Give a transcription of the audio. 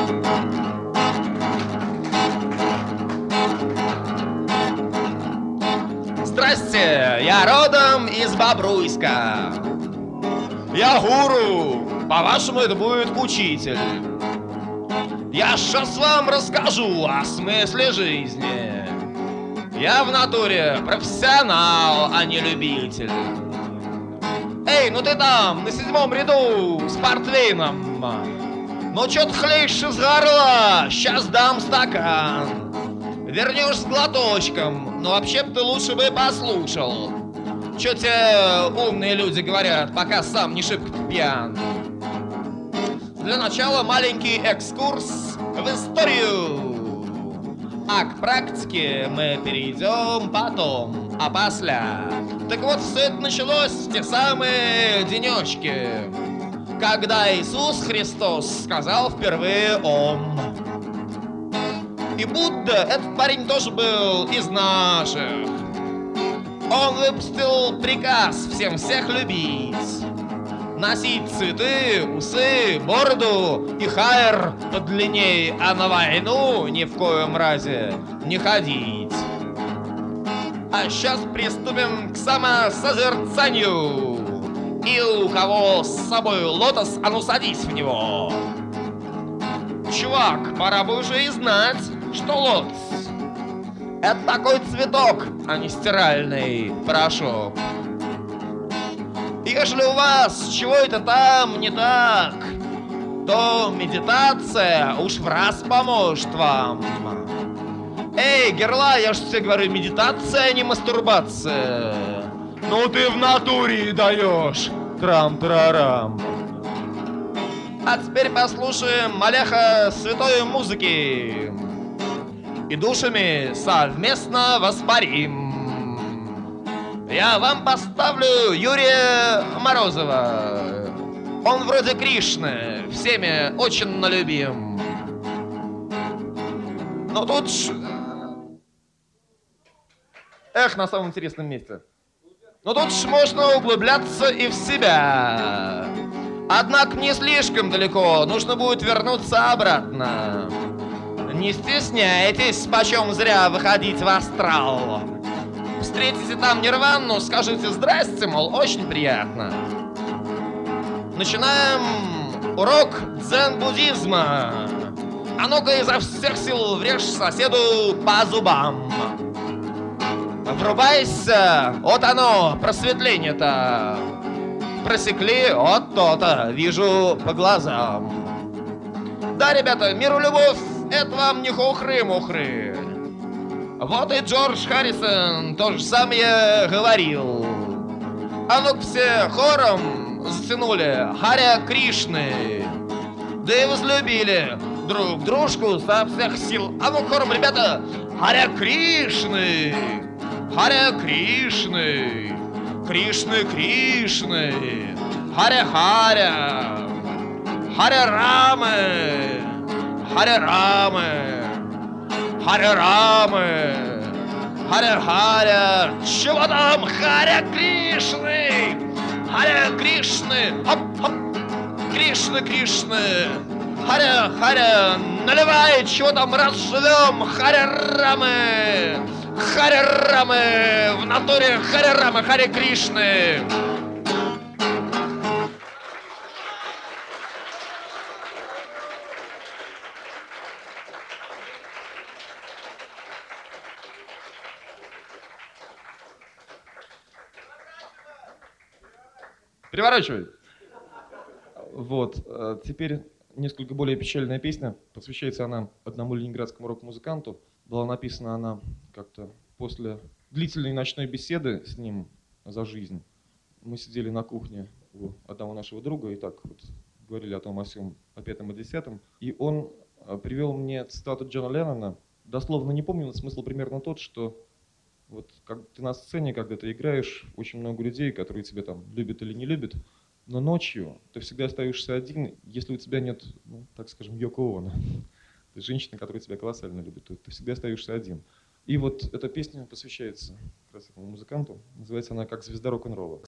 Здрасте, я родом из Бобруйска. Я гуру, по-вашему это будет учитель. Я сейчас вам расскажу о смысле жизни. Я в натуре профессионал, а не любитель. Эй, ну ты там, на 7-м ряду, с портвейном. Ну чё ты хлещешь из горла? Сейчас дам стакан. Вернешь с глоточком, но вообще-то ты лучше бы послушал. Чё те умные люди говорят, пока сам не шибко пьян. Для начала маленький экскурс в историю. А к практике мы перейдем потом, а после. Так вот, все это началось в те самые денечки, когда Иисус Христос сказал впервые «Ом». И Будда, этот парень тоже был из наших. Он выпустил приказ всем всех любить, носить цветы, усы, бороду и хайр подлинней, а на войну ни в коем разе не ходить. А сейчас приступим к самосозерцанию. И у кого с собой лотос, а ну садись в него. Чувак, пора бы уже и знать, что лотос — это такой цветок, а не стиральный порошок. Если у вас чего-то там не так, то медитация уж в раз поможет вам. Эй, герла, я же тебе говорю, медитация, а не мастурбация. Ну ты в натуре даешь. Трам-трарам. А теперь послушаем Малеха святой музыки. И душами совместно воспарим. Я вам поставлю Юрия Морозова. Он вроде Кришны, всеми очень налюбим. Но тут на самом интересном месте. Но тут можно углубляться и в себя. Однако не слишком далеко, нужно будет вернуться обратно. Не стесняйтесь, почем зря выходить в астрал. Встретите там нирвану, скажите «здрасте», мол, очень приятно. Начинаем урок дзен-буддизма. А ну-ка изо всех сил врежь соседу по зубам. Врубайся, вот оно, просветление-то. Просекли, вот то-то, вижу по глазам. Да, ребята, миру любовь, это вам не хухры-мухры. Вот и Джордж Харрисон то же самое говорил. А ну-ка все хором затянули Харе Кришны. Да и возлюбили друг дружку со всех сил. А ну хором, ребята, Харе Кришны, Харе Кришны, Кришны Кришны, Харе Харе, Харе Рамы, Харе Рамы, Харе Рамы, Харе Харе. Чего там? Харе Кришны, Харе Кришны, хоп-хоп, Кришны Кришны, Харе Харе. Наливай, чего там, разживем, Харе Рамы, Харе Рамы, в натуре Харе Рамы, Харе Кришны. Переворачивай. Вот, теперь несколько более печальная песня. Посвящается она одному ленинградскому рок-музыканту. Была написана она как-то после длительной ночной беседы с ним за жизнь. Мы сидели на кухне у одного нашего друга и так вот говорили о том, о сём, о пятом и десятом. И он привел мне цитату Джона Леннона. Дословно не помню, но смысл примерно тот, что вот как ты на сцене, когда ты играешь, очень много людей, которые тебя там любят или не любят, но ночью ты всегда остаешься один, если у тебя нет, ну, так скажем, Йоко Оно. То есть женщина, которая тебя колоссально любит, то ты всегда остаешься один. И вот эта песня посвящается как раз этому музыканту. Называется она «Как звезда рок-н-ролла».